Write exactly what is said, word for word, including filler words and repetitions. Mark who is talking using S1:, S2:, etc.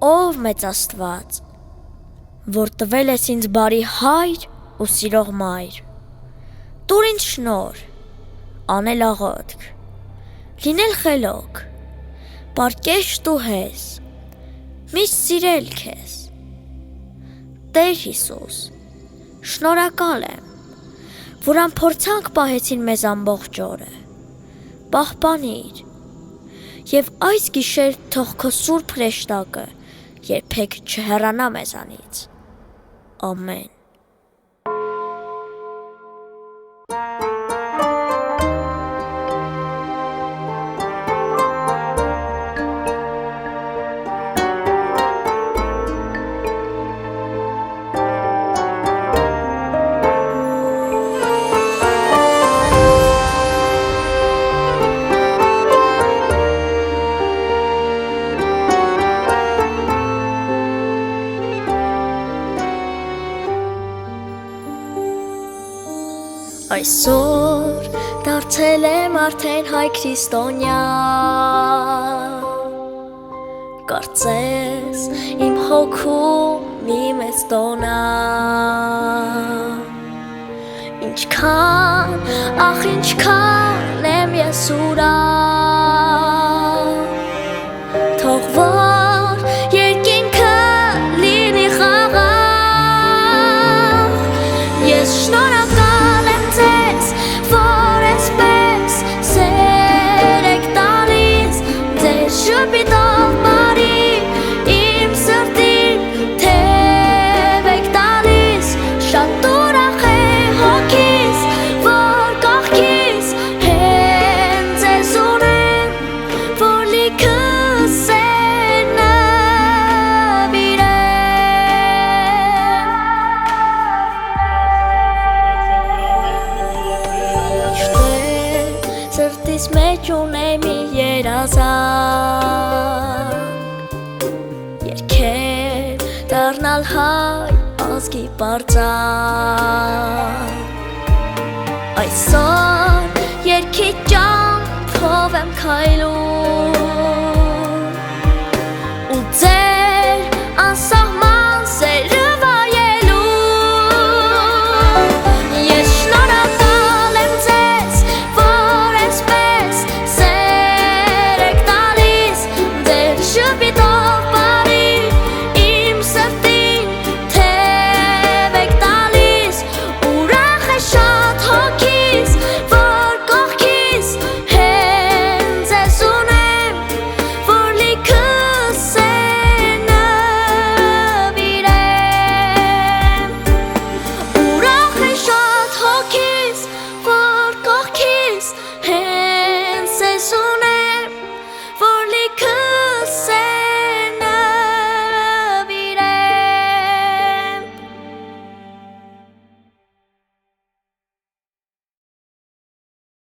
S1: ով մեծ Աստված, որ տվել ես ինձ բարի հայր ու սիրող մայր, տուր ինձ շնոր, անել աղոթք, լինել խելոք, պարկեշտ ու հեզ, միշտ սիրել քեզ, Տեր Հիսուս, շնորհակալ եմ, որ անփորձանք պահեցին մեզ ամբողջ օրը, պահպանիր, և այս գիշեր թող քո սուրբ հրեշտակը երբեք չհեռանա մեզանից, ամեն։ Այսօր դարձել եմ արդեն հայ քրիստոնյա, կարծես իմ հոգում մի մեծ տոն ա, ինչքան, ախ ինչքան եմ ես ուրախ, թող որ երկինքը լինի խաղաղ, ես շնորհակալ Շպիտով բարի իմ սրտին թև եք տալիս, շատ ուրախ է հոգիս, որ կողքիս հենց ես ունեմ, որ լիքս է նվիրեմ։ Սրտիս մեջ ունեմ մի երազանք, երգել դառնալ հայ ազգի պարծանք, այսօր երգի ճամփով եմ քայլում,